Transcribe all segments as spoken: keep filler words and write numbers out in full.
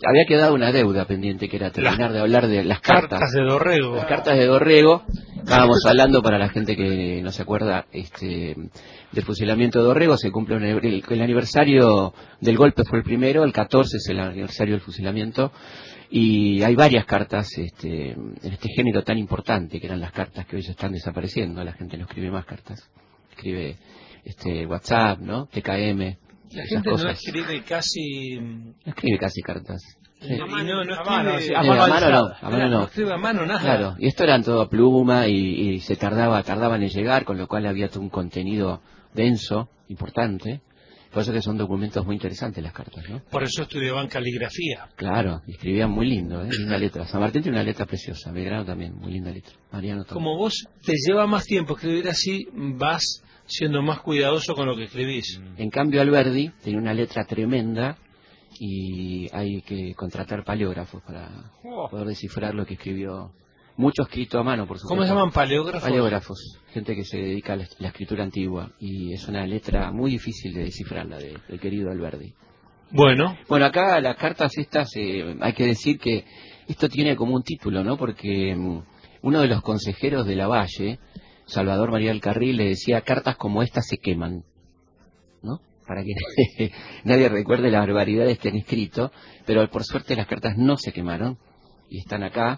había quedado una deuda pendiente, que era terminar La, de hablar de las cartas. cartas de Dorrego. Las cartas de Dorrego. Estábamos hablando, para la gente que no se acuerda, este, del fusilamiento de Dorrego. Se cumple un, el, el aniversario del golpe fue el primero, el catorce es el aniversario del fusilamiento. Y hay varias cartas este, en este género tan importante, que eran las cartas que hoy se están desapareciendo. La gente no escribe más cartas. Escribe este, WhatsApp, ¿no? T K M. La esas gente cosas. no escribe casi... No escribe casi cartas. Sí. Y no, no a mano, escribe... sí, a Eh, mano a mano no, alzada. a mano no. No escribe a mano nada. Claro, y esto eran todo a pluma y, y se tardaba, tardaban en llegar, con lo cual había todo un contenido denso, importante. Por eso que son documentos muy interesantes las cartas, ¿no? Por eso estudiaban caligrafía. Claro, y escribían muy lindo, ¿eh? Linda letra. San Martín tiene una letra preciosa, Belgrano también, muy linda letra. Mariano también. Como vos te lleva más tiempo escribir así, vas siendo más cuidadoso con lo que escribís. En cambio Alberdi tenía una letra tremenda y hay que contratar paleógrafos para poder descifrar lo que escribió. Mucho escrito a mano, por supuesto. ¿Cómo se llaman paleógrafos? Paleógrafos, gente que se dedica a la, la escritura antigua, y es una letra muy difícil de descifrarla, de, del querido Alberdi. Bueno. Bueno, acá las cartas estas, eh, hay que decir que esto tiene como un título, ¿no? Porque um, uno de los consejeros de Lavalle, Salvador María del Carril, le decía: cartas como estas se queman, ¿no? Para que nadie recuerde las barbaridades que han escrito, pero por suerte las cartas no se quemaron y están acá.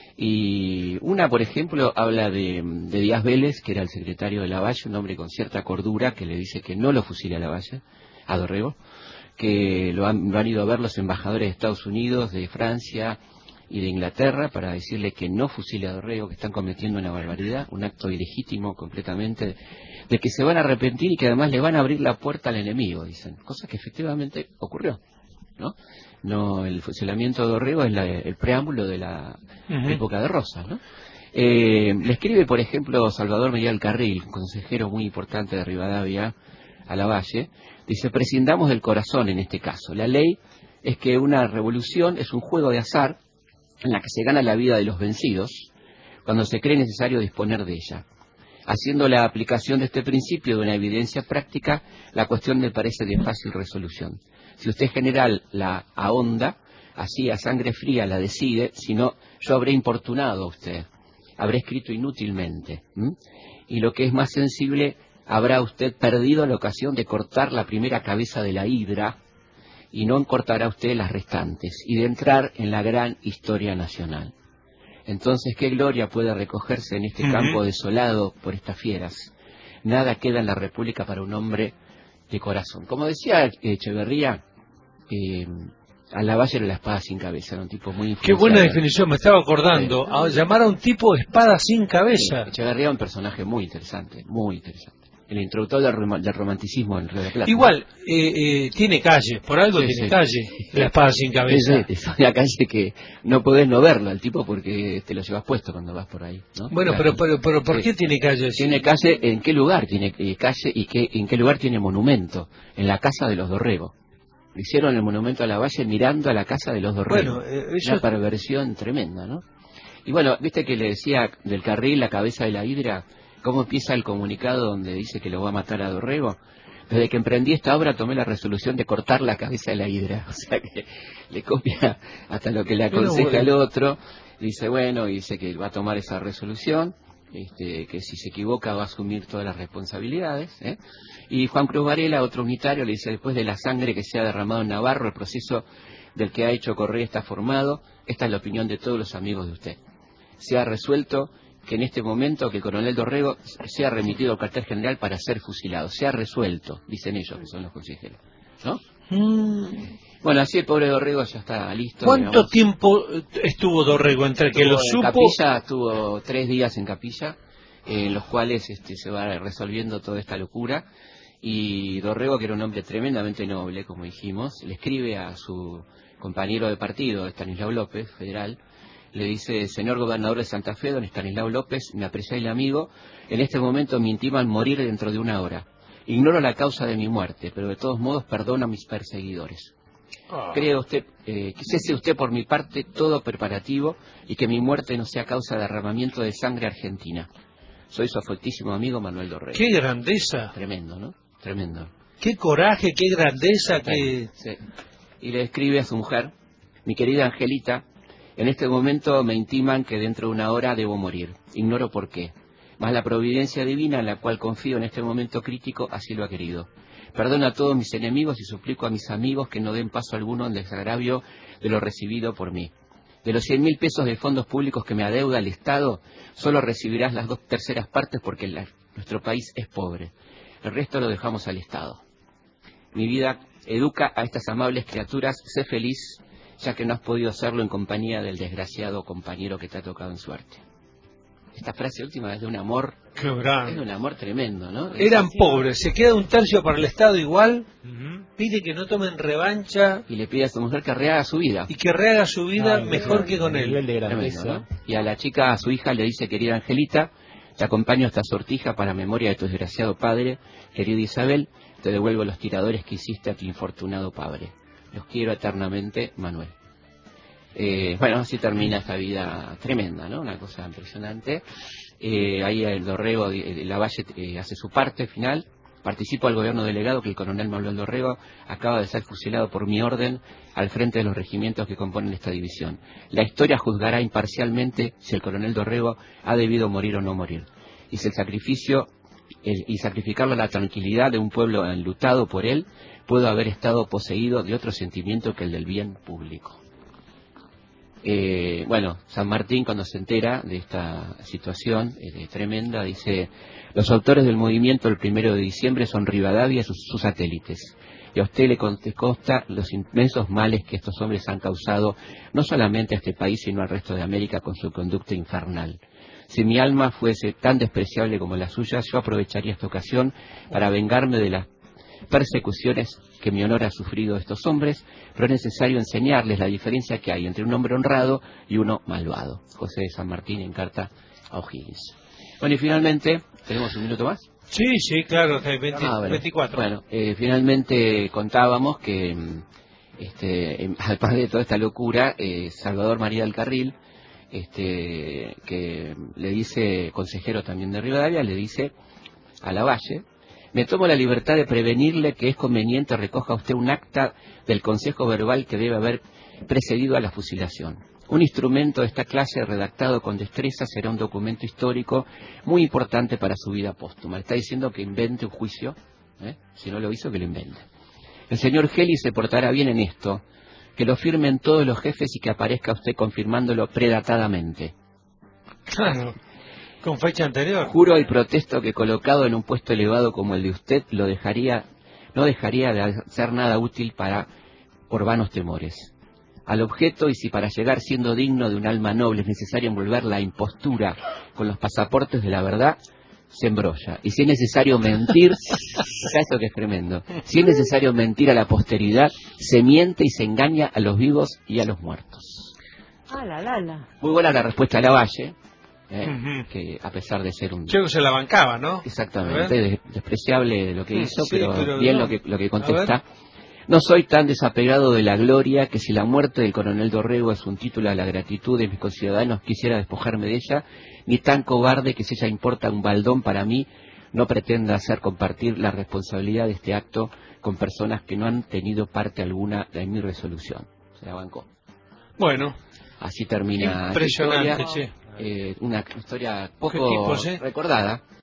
Y una, por ejemplo, habla de, de Díaz Vélez, que era el secretario de Lavalle, un hombre con cierta cordura, que le dice que no lo fusile a Lavalle, a Dorrego, que lo han, lo han ido a ver los embajadores de Estados Unidos, de Francia y de Inglaterra, para decirle que no fusile a Dorrego, que están cometiendo una barbaridad, un acto ilegítimo completamente, de que se van a arrepentir y que además le van a abrir la puerta al enemigo, dicen, cosa que efectivamente ocurrió, ¿no? No, el fusilamiento de Dorrego es la, el preámbulo de la uh-huh. época de Rosas, ¿no? Eh, le escribe, por ejemplo, Salvador Miguel Carril, consejero muy importante de Rivadavia, a Lavalle, dice: prescindamos del corazón en este caso. La ley es que una revolución es un juego de azar en la que se gana la vida de los vencidos cuando se cree necesario disponer de ella. Haciendo la aplicación de este principio de una evidencia práctica, la cuestión me parece de fácil resolución. Si usted, general, la ahonda, así a sangre fría la decide, si no, yo habré importunado a usted, habré escrito inútilmente. ¿m? Y lo que es más sensible, habrá usted perdido la ocasión de cortar la primera cabeza de la hidra, y no cortará usted las restantes, y de entrar en la gran historia nacional. Entonces, ¿qué gloria puede recogerse en este uh-huh. campo desolado por estas fieras? Nada queda en la República para un hombre de corazón. Como decía Echeverría, eh, a Lavalle era la espada sin cabeza, era un tipo muy influenciado. Qué buena definición, me estaba acordando. Sí. A llamar a un tipo espada sin cabeza. Sí, Echeverría es un personaje muy interesante, muy interesante. El introductor del, rom del romanticismo en Río de Plata. Igual, eh, eh, tiene calle, por algo sí, tiene sí. calle, la espada sin cabeza. Sí, sí, la calle que no podés no verlo al tipo porque te lo llevas puesto cuando vas por ahí, ¿no? Bueno, claro. pero, pero, pero ¿por qué sí. tiene calle? Tiene calle, ¿en qué lugar tiene calle y qué, en qué lugar tiene monumento? En la casa de los Dorrego. Hicieron el monumento a Lavalle mirando a la casa de los Dorrego. Bueno, eh, eso... Una perversión tremenda, ¿no? Y bueno, viste que le decía del Carril, la cabeza de la hidra. ¿Cómo empieza el comunicado donde dice que lo va a matar a Dorrego? Desde que emprendí esta obra tomé la resolución de cortar la cabeza de la hidra. O sea que le copia hasta lo que le aconseja al otro. Dice, bueno, dice que va a tomar esa resolución, este, que si se equivoca va a asumir todas las responsabilidades. ¿eh? Y Juan Cruz Varela, otro unitario, le dice: después de la sangre que se ha derramado en Navarro, el proceso del que ha hecho correr está formado. Esta es la opinión de todos los amigos de usted. Se ha resuelto que en este momento que el coronel Dorrego sea remitido al cuartel general para ser fusilado. Se ha resuelto, dicen ellos, que son los consejeros, ¿no? Mm. Bueno, así el pobre Dorrego ya está listo. ¿Cuánto digamos. tiempo estuvo Dorrego entre estuvo que lo en supo? Capilla, estuvo tres días en Capilla, en los cuales este, se va resolviendo toda esta locura. Y Dorrego, que era un hombre tremendamente noble, como dijimos, le escribe a su compañero de partido, Estanislao López, federal. Le dice: señor gobernador de Santa Fe, don Estanislao López, me apreciáis el amigo, en este momento me intiman morir dentro de una hora. Ignoro la causa de mi muerte, pero de todos modos perdono a mis perseguidores. Oh. Cree usted, eh, que cese usted por mi parte todo preparativo y que mi muerte no sea causa de derramamiento de sangre argentina. Soy su afectísimo amigo Manuel Dorrego. ¡Qué grandeza! Tremendo, ¿no? Tremendo. ¡Qué coraje, qué grandeza! Sí, qué... sí. Y le escribe a su mujer, Mi querida Angelita, en este momento me intiman que dentro de una hora debo morir. Ignoro por qué. Mas la providencia divina en la cual confío en este momento crítico así lo ha querido. Perdono a todos mis enemigos y suplico a mis amigos que no den paso alguno en desagravio de lo recibido por mí. De los cien mil pesos de fondos públicos que me adeuda el Estado, solo recibirás las dos terceras partes porque la, nuestro país es pobre. El resto lo dejamos al Estado. Mi vida, educa a estas amables criaturas, sé feliz, ya que no has podido hacerlo en compañía del desgraciado compañero que te ha tocado en suerte. Esta frase última es de un amor, Qué gran. es de un amor tremendo, ¿no? Eran pobres, se queda un tercio para el Estado igual, Ujú. pide que no tomen revancha Y le pide a su mujer que rehaga su vida. y que rehaga su vida Ah, mejor claro, que con el él. nivel de Tremendo, grandeza. ¿no? Y a la chica, a su hija, le dice: querida Angelita, te acompaño a esta sortija para memoria de tu desgraciado padre. Querida Isabel, te devuelvo los tiradores que hiciste a tu infortunado padre. Los quiero eternamente, Manuel. Eh, bueno, así termina esta vida tremenda, ¿no? Una cosa impresionante. Eh, ahí el Dorrego, eh, Lavalle eh, hace su parte final. Participo al gobierno delegado que el coronel Manuel Dorrego acaba de ser fusilado por mi orden al frente de los regimientos que componen esta división. La historia juzgará imparcialmente si el coronel Dorrego ha debido morir o no morir. Y si el sacrificio el, y sacrificarlo a la tranquilidad de un pueblo enlutado por él, puedo haber estado poseído de otro sentimiento que el del bien público. Eh, bueno, San Martín, cuando se entera de esta situación eh, tremenda, dice: los autores del movimiento el primero de diciembre son Rivadavia y sus, sus satélites. Y a usted le consta los inmensos males que estos hombres han causado, no solamente a este país, sino al resto de América con su conducta infernal. Si mi alma fuese tan despreciable como la suya, yo aprovecharía esta ocasión para vengarme de las persecuciones que mi honor ha sufrido estos hombres, pero es necesario enseñarles la diferencia que hay entre un hombre honrado y uno malvado. José de San Martín en carta a O'Higgins. Bueno, y finalmente, ¿tenemos un minuto más? Sí, sí, claro, que hay veinte, Ah, bueno. veinticuatro. Bueno, eh, finalmente contábamos que mm, este, em, al padre de toda esta locura, eh, Salvador María del Carril, este, que le dice, consejero también de Rivadavia, le dice a Lavalle: me tomo la libertad de prevenirle que es conveniente recoja usted un acta del consejo verbal que debe haber precedido a la fusilación. Un instrumento de esta clase redactado con destreza será un documento histórico muy importante para su vida póstuma. Le está diciendo que invente un juicio, ¿eh? Si no lo hizo, que lo invente. El señor Geli se portará bien en esto, que lo firmen todos los jefes y que aparezca usted confirmándolo predatadamente. Claro, con fecha anterior. Juro y protesto que colocado en un puesto elevado como el de usted, lo dejaría, no dejaría de hacer nada útil para por vanos temores. Al objeto, y si para llegar siendo digno de un alma noble es necesario envolver la impostura con los pasaportes de la verdad, se embrolla. Y si es necesario mentir, ya esto que es tremendo, si es necesario mentir a la posteridad, se miente y se engaña a los vivos y a los muertos. Ah, la, la, la. Muy buena la respuesta de Lavalle, ¿eh? Ujú. Que a pesar de ser un... Yo que se la bancaba, ¿no? Exactamente, A ver. des- despreciable lo que Mm, hizo, sí, pero, pero bien no. lo que, lo que A contesta. No soy tan desapegado de la gloria que si la muerte del coronel Dorrego es un título a la gratitud de mis conciudadanos quisiera despojarme de ella, ni tan cobarde que si ella importa un baldón para mí, no pretenda hacer compartir la responsabilidad de este acto con personas que no han tenido parte alguna en mi resolución. Se la bancó. Bueno, Así termina esta impresionante, historia, che. eh, una historia Qué poco tipos, ¿eh? recordada.